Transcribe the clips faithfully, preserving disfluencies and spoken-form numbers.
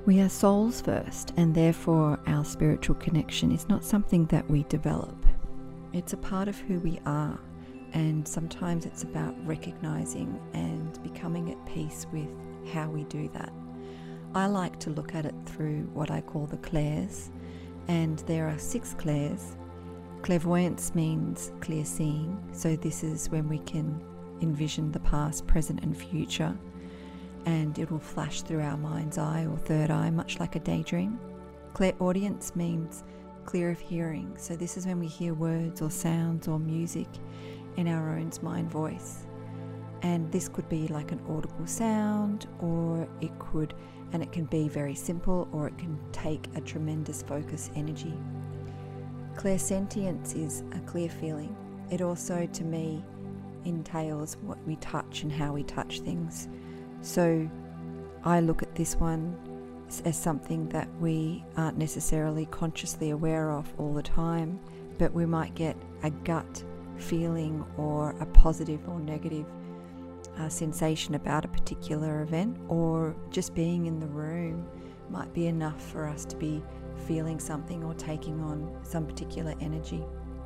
We are souls first, and therefore our spiritual connection is not something that we develop. It's a part of who we are, and sometimes it's about recognizing and becoming at peace with how we do that. I like to look at it through what I call the clairs, and there are six clairs. Clairvoyance means clear seeing, so this is when we can envision the past, present and future, and it will flash through our mind's eye or third eye, much like a daydream. Clairaudience means clear of hearing, so this is when we hear words or sounds or music in our own mind voice. And this could be like an audible sound, or it could, and it can be very simple, or it can take a tremendous focus energy. Clairsentience is a clear feeling. It also, to me, entails what we touch and how we touch things. So I look at this one as something that we aren't necessarily consciously aware of all the time, but we might get a gut feeling or a positive or negative uh, sensation about a particular event, or just being in the room might be enough for us to be feeling something or taking on some particular energy.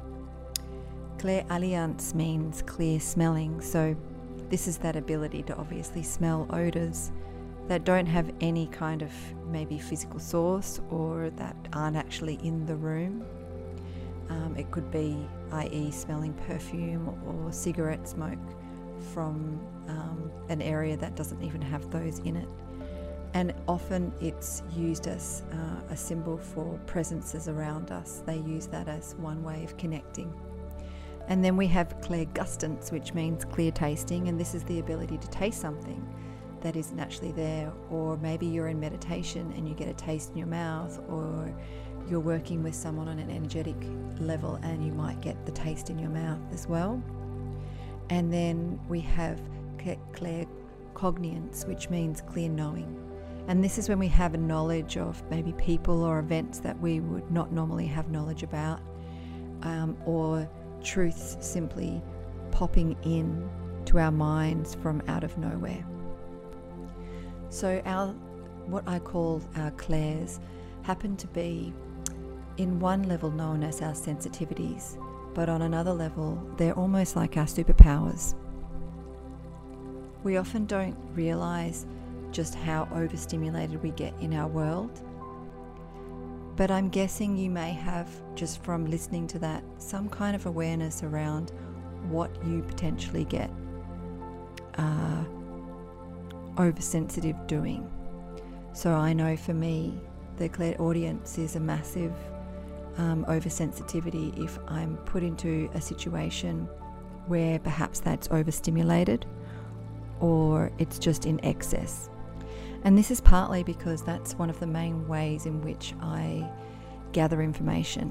Clairalliance means clear smelling, so this is that ability to obviously smell odours that don't have any kind of maybe physical source or that aren't actually in the room. Um, it could be, that is smelling perfume or cigarette smoke from um, an area that doesn't even have those in it. And often it's used as uh, a symbol for presences around us. They use that as one way of connecting. And then we have clairgustance, which means clear tasting, and this is the ability to taste something that isn't actually there. Or maybe you're in meditation and you get a taste in your mouth, or you're working with someone on an energetic level and you might get the taste in your mouth as well. And then we have claircognience, which means clear knowing. And this is when we have a knowledge of maybe people or events that we would not normally have knowledge about, um, or truths simply popping in to our minds from out of nowhere. So our, what I call our clairs, happen to be in one level known as our sensitivities, but on another level they're almost like our superpowers. We often don't realize just how overstimulated we get in our world, but I'm guessing you may have, just from listening to that, some kind of awareness around what you potentially get uh, oversensitive doing. So I know for me, the clairaudience is a massive um, oversensitivity if I'm put into a situation where perhaps that's overstimulated or it's just in excess. And this is partly because that's one of the main ways in which I gather information.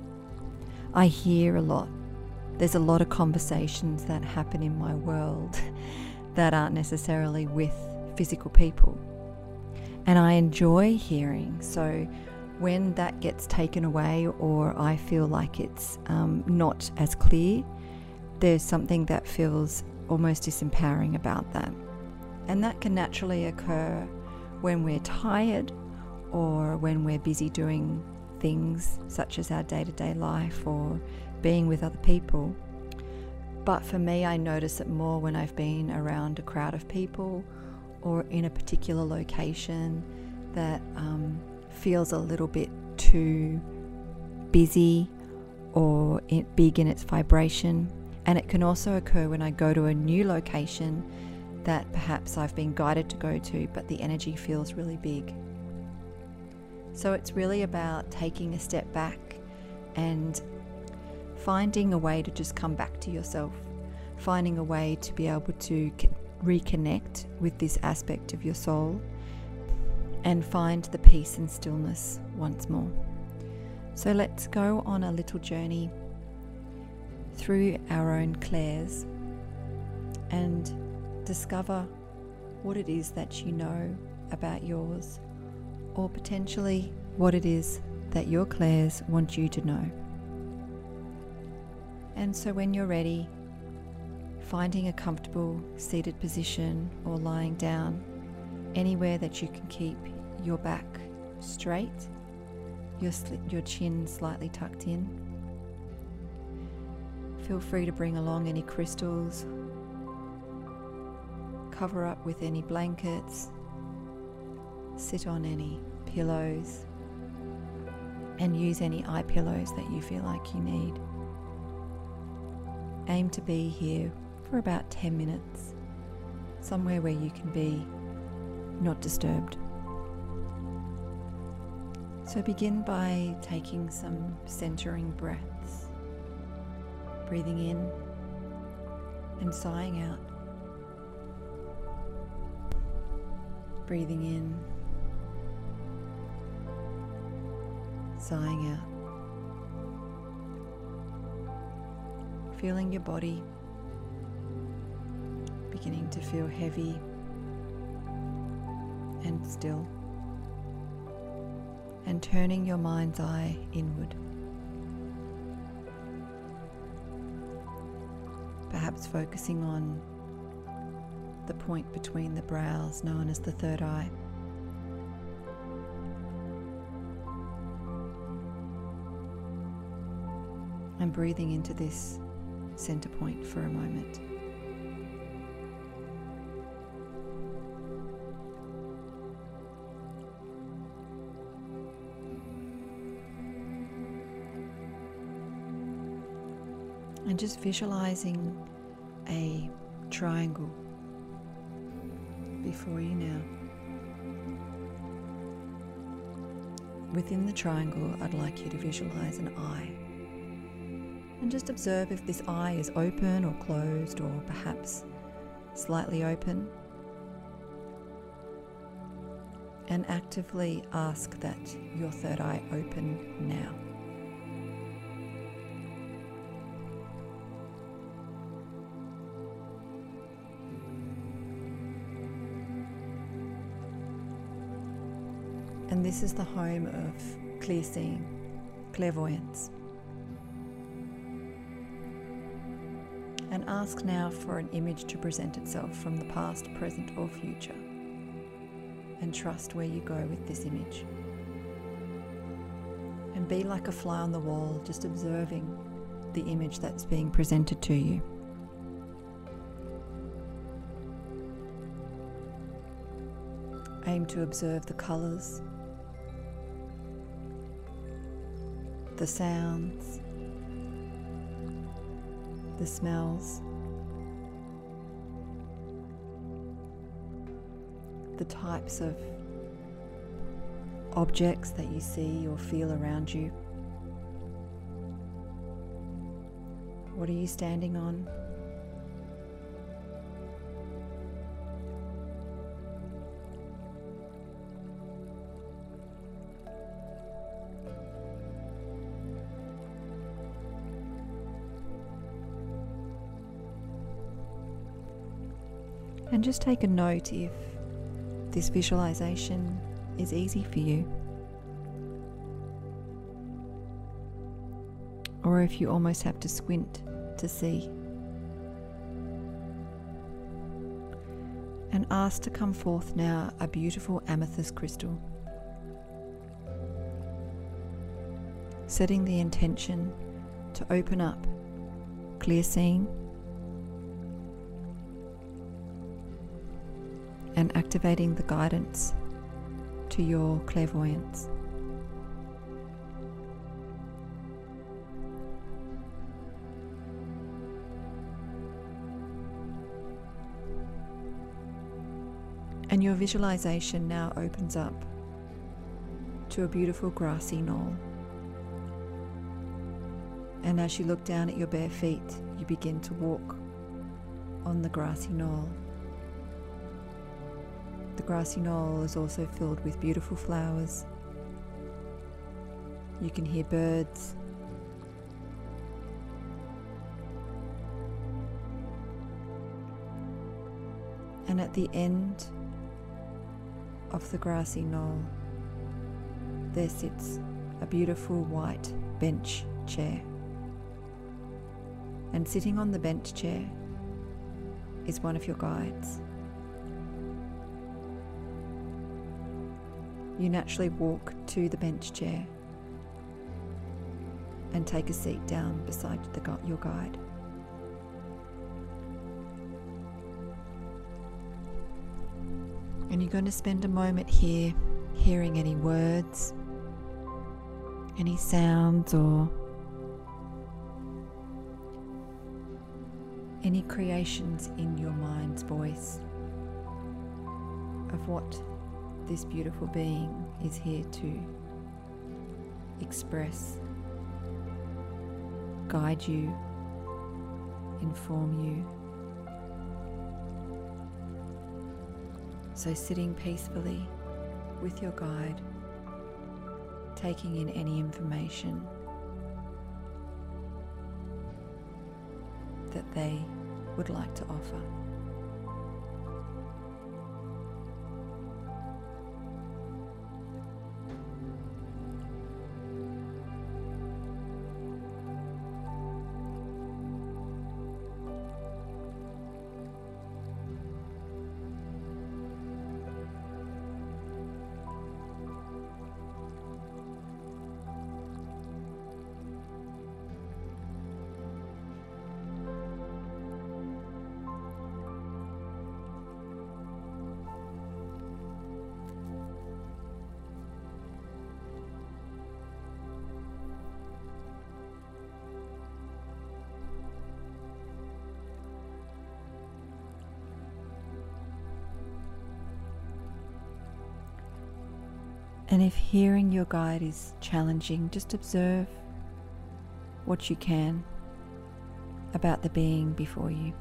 I hear a lot. There's a lot of conversations that happen in my world that aren't necessarily with physical people. And I enjoy hearing. So when that gets taken away, or I feel like it's um, not as clear, there's something that feels almost disempowering about that. And that can naturally occur when we're tired or when we're busy doing things such as our day-to-day life or being with other people. But for me, I notice it more when I've been around a crowd of people or in a particular location that um, feels a little bit too busy or it, big in its vibration. And it can also occur when I go to a new location that perhaps I've been guided to go to, but the energy feels really big. So it's really about taking a step back and finding a way to just come back to yourself, finding a way to be able to reconnect with this aspect of your soul and find the peace and stillness once more. So let's go on a little journey through our own clairs and discover what it is that you know about yours, or potentially what it is that your clairs want you to know. And so when you're ready, finding a comfortable seated position or lying down, anywhere that you can keep your back straight, your, sli- your chin slightly tucked in. Feel free to bring along any crystals, cover up with any blankets, sit on any pillows, and use any eye pillows that you feel like you need. Aim to be here for about ten minutes, somewhere where you can be not disturbed. So begin by taking some centering breaths, breathing in and sighing out, breathing in, sighing out. Feeling your body beginning to feel heavy and still, and turning your mind's eye inward. Perhaps focusing on the point between the brows known as the third eye. And breathing into this center point for a moment. And just visualizing a triangle before you now. Within the triangle, I'd like you to visualize an eye. And just observe if this eye is open or closed, or perhaps slightly open. And actively ask that your third eye open now. And this is the home of clear seeing, clairvoyance. And ask now for an image to present itself from the past, present, or future. And trust where you go with this image. And be like a fly on the wall, just observing the image that's being presented to you. Aim to observe the colours, the sounds, the smells, the types of objects that you see or feel around you. What are you standing on? And just take a note if this visualization is easy for you, or if you almost have to squint to see. And ask to come forth now a beautiful amethyst crystal, setting the intention to open up clear seeing and activating the guidance to your clairvoyance. And your visualization now opens up to a beautiful grassy knoll. And as you look down at your bare feet, you begin to walk on the grassy knoll. The grassy knoll is also filled with beautiful flowers. You can hear birds. And at the end of the grassy knoll, there sits a beautiful white bench chair. And sitting on the bench chair is one of your guides. you naturally walk to the bench chair and take a seat down beside the, gu- your guide. And you're going to spend a moment here hearing any words, any sounds, or any creations in your mind's voice of what this beautiful being is here to express, guide you, inform you. So sitting peacefully with your guide, taking in any information that they would like to offer. And if hearing your guide is challenging, just observe what you can about the being before you.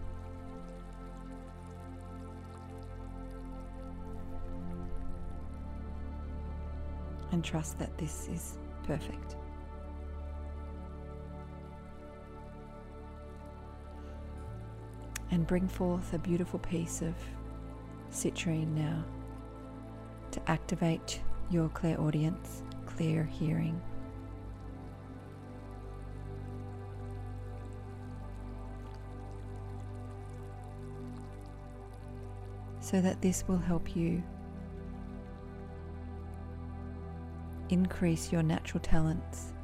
And trust that this is perfect. And bring forth a beautiful piece of citrine now to activate your clairaudience, clear hearing. So that this will help you increase your natural talents,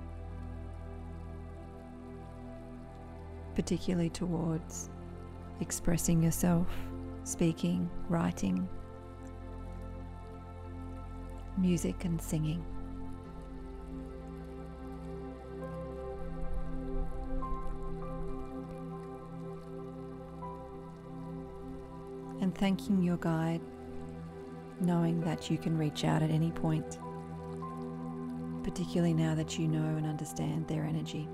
particularly towards expressing yourself, speaking, writing, music and singing. And thanking your guide, knowing that you can reach out at any point, particularly now that you know and understand their energy.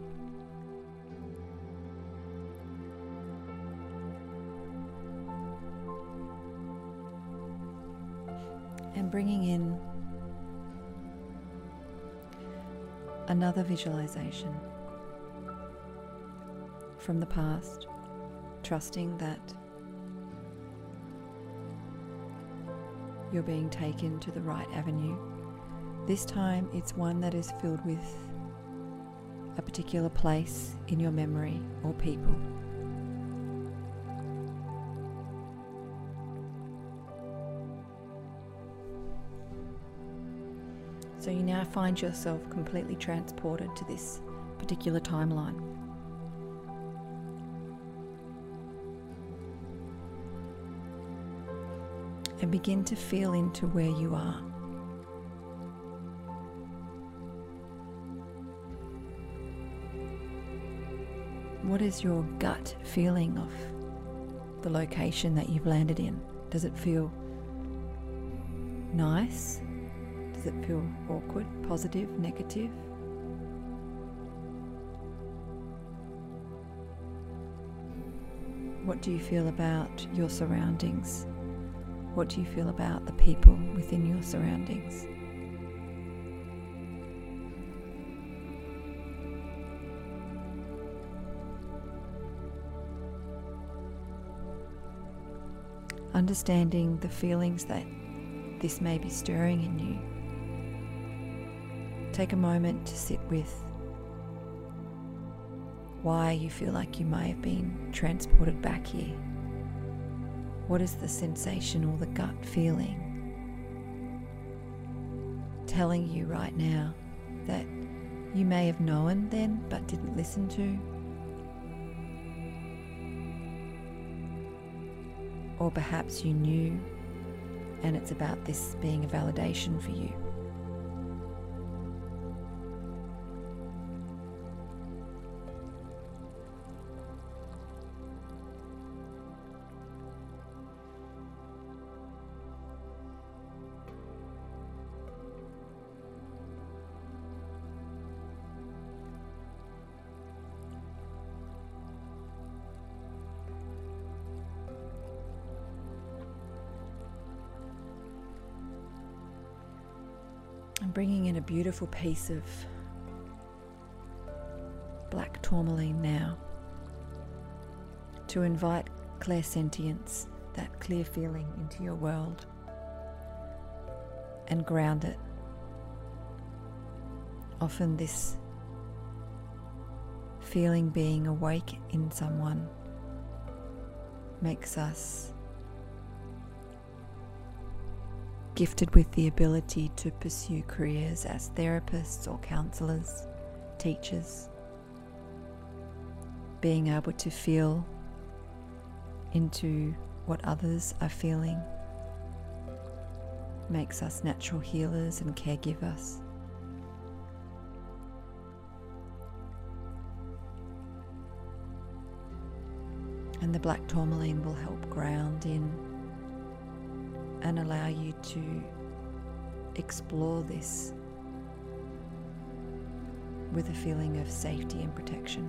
And bringing in another visualization from the past, trusting that you're being taken to the right avenue. This time it's one that is filled with a particular place in your memory or people. So you now find yourself completely transported to this particular timeline. And begin to feel into where you are. What is your gut feeling of the location that you've landed in? Does it feel nice? Does it feel awkward, positive, negative? What do you feel about your surroundings? What do you feel about the people within your surroundings? Understanding the feelings that this may be stirring in you. Take a moment to sit with why you feel like you may have been transported back here. What is the sensation or the gut feeling? telling you right now that you may have known then but didn't listen to, or perhaps you knew and it's about this being a validation for you. I'm bringing in a beautiful piece of black tourmaline now to invite clairsentience, that clear feeling, into your world and ground it. Often this feeling being awake in someone makes us gifted with the ability to pursue careers as therapists or counsellors, teachers. Being able to feel into what others are feeling makes us natural healers and caregivers. And the black tourmaline will help ground in and allow you to explore this with a feeling of safety and protection.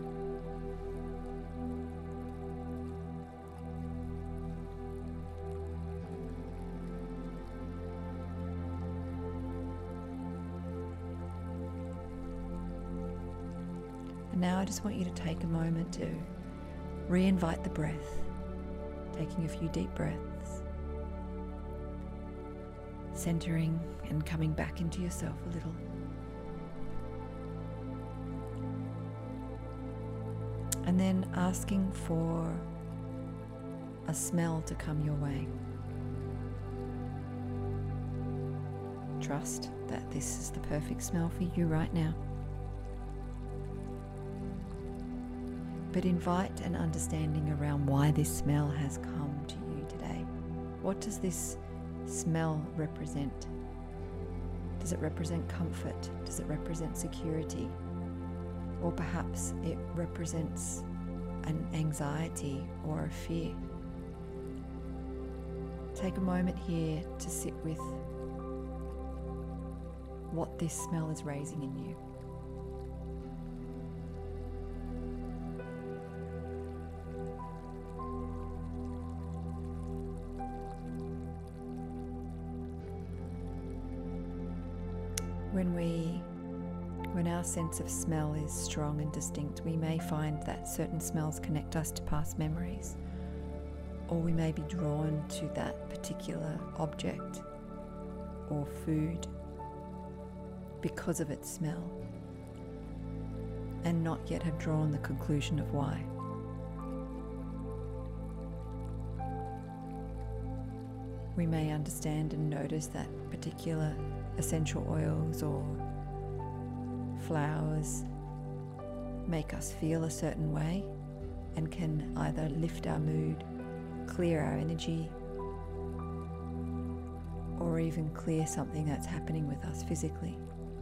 And now I just want you to take a moment to re-invite the breath, taking a few deep breaths, centering and coming back into yourself a little. And then asking for a smell to come your way. Trust that this is the perfect smell for you right now. But invite an understanding around why this smell has come to you today. What does this smell represent? Does it represent comfort? Does it represent security? Or perhaps it represents an anxiety or a fear? Take a moment here to sit with what this smell is raising in you. When we, when our sense of smell is strong and distinct, we may find that certain smells connect us to past memories, or we may be drawn to that particular object or food because of its smell, and not yet have drawn the conclusion of why. We may understand and notice that particular essential oils or flowers make us feel a certain way and can either lift our mood, clear our energy, or even clear something that's happening with us physically.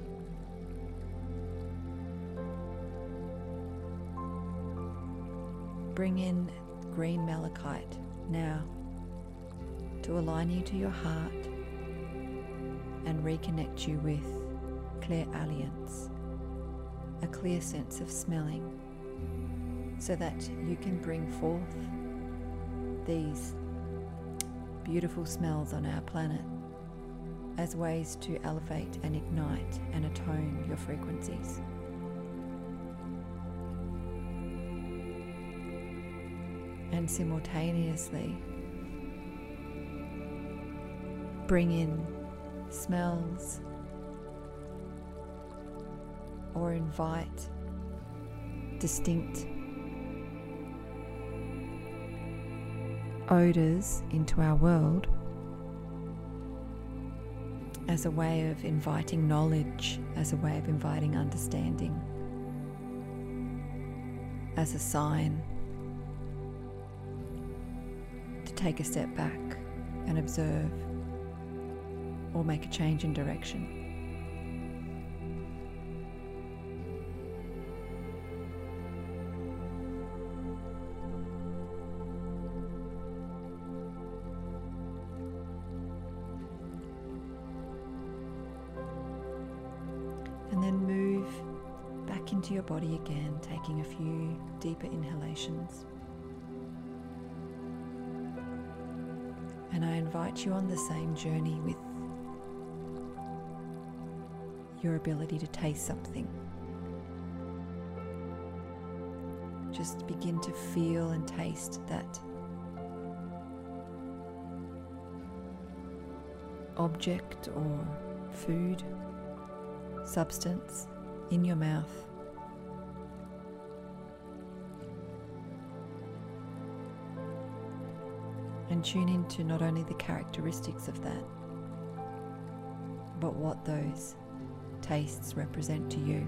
Bring in green malachite now to align you to your heart and reconnect you with clairalliance, a clear sense of smelling, so that you can bring forth these beautiful smells on our planet as ways to elevate and ignite and attone your frequencies. And simultaneously bring in smells or invite distinct odors into our world as a way of inviting knowledge, as a way of inviting understanding, as a sign to take a step back and observe or make a change in direction. And then move back into your body again, taking a few deeper inhalations. And I invite you on the same journey with your ability to taste something. Just begin to feel and taste that object or food, substance in your mouth. And tune into not only the characteristics of that, but what those tastes represent to you.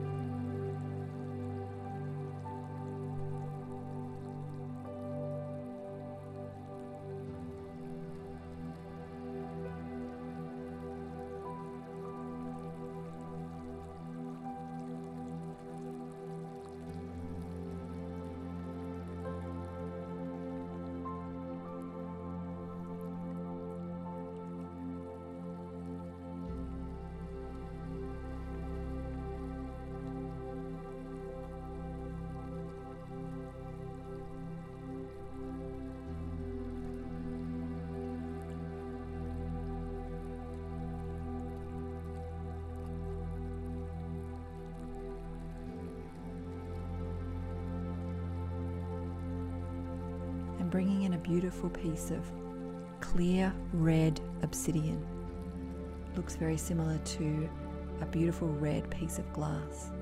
Bringing in a beautiful piece of clear red obsidian. Looks very similar to a beautiful red piece of glass.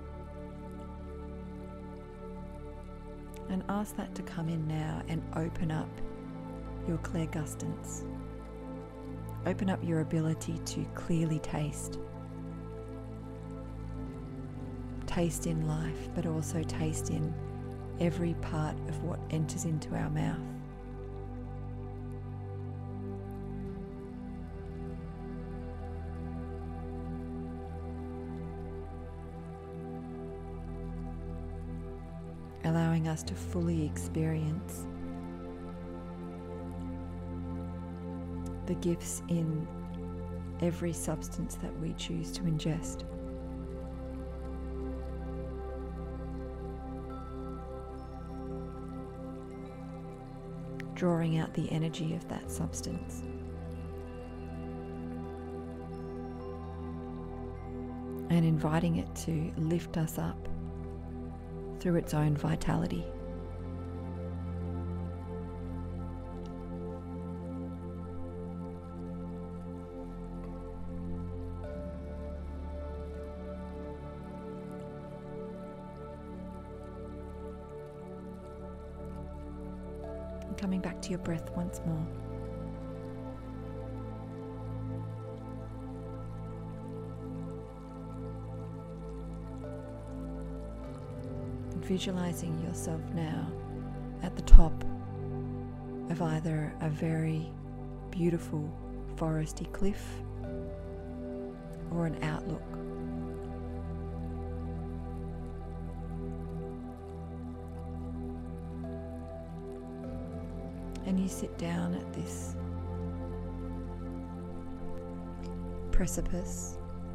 And ask that to come in now and open up your clairgustance. Open up your ability to clearly taste. Taste in life, but also taste in every part of what enters into our mouth. Allowing us to fully experience the gifts in every substance that we choose to ingest. Drawing out the energy of that substance. And inviting it to lift us up through its own vitality. Coming back to your breath once more. And visualizing yourself now at the top of either a very beautiful foresty cliff or an outlook. And you sit down at this precipice.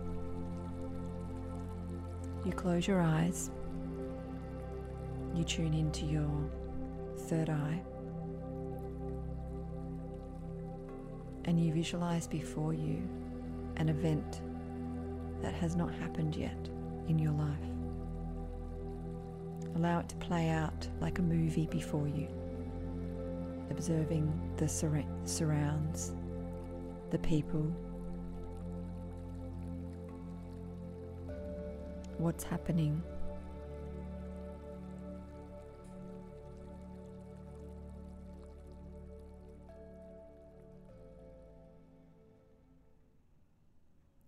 You close your eyes. You tune into your third eye. And you visualize before you an event that has not happened yet in your life. Allow it to play out like a movie before you. Observing the sur- surrounds, the people, what's happening.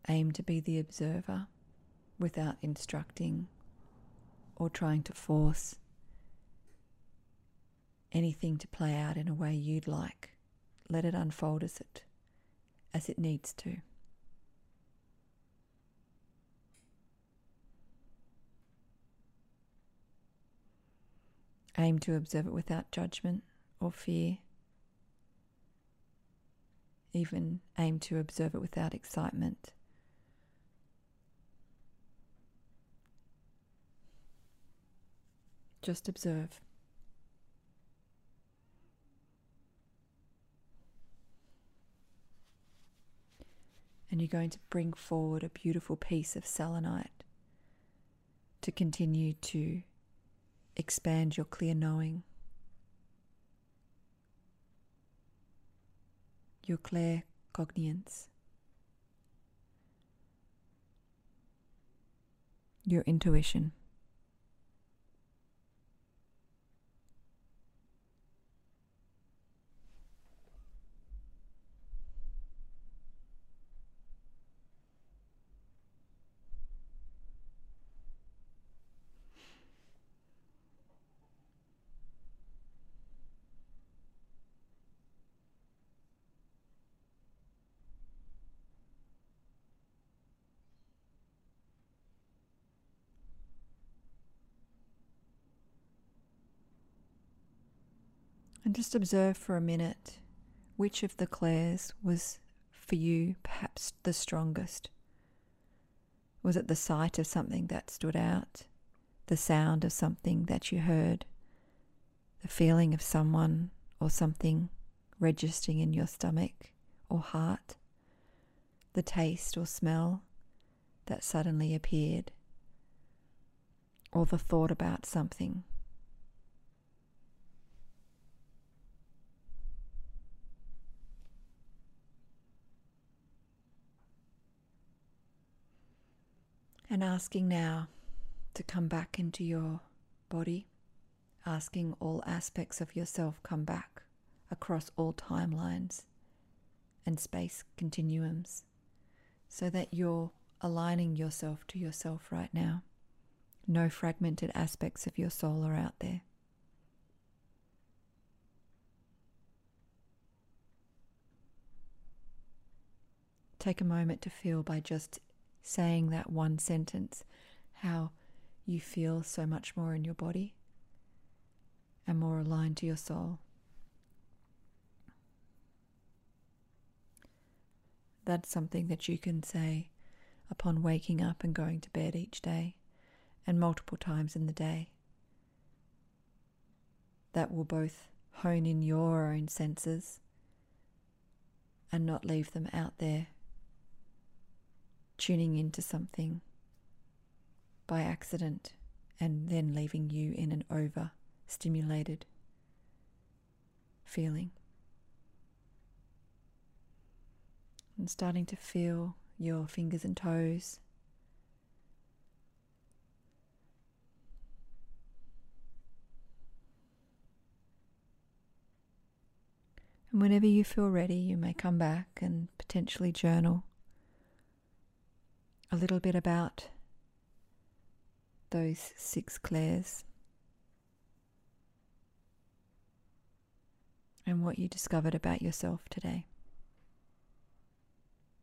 aim to be the observer without instructing or trying to force anything to play out in a way you'd like. Let it unfold as it, as it needs to. Aim to observe it without judgment or fear. Even aim to observe it without excitement. Just observe. And you're going to bring forward a beautiful piece of selenite to continue to expand your clear knowing, your claircognience, your intuition. And just observe for a minute which of the clairs was for you perhaps the strongest. Was it the sight of something that stood out, the sound of something that you heard, the feeling of someone or something registering in your stomach or heart, the taste or smell that suddenly appeared, or the thought about something? And asking now to come back into your body, asking all aspects of yourself come back across all timelines and space continuums, so that you're aligning yourself to yourself right now. No fragmented aspects of your soul are out there. Take a moment to feel, by just saying that one sentence, how you feel so much more in your body and more aligned to your soul. That's something that you can say upon waking up and going to bed each day, and multiple times in the day. That will both hone in your own senses and not leave them out there tuning into something by accident and then leaving you in an over-stimulated feeling. And starting to feel your fingers and toes. And whenever you feel ready, you may come back and potentially journal a little bit about those six clairs and what you discovered about yourself today.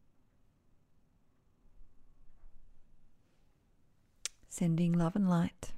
Sending love and light.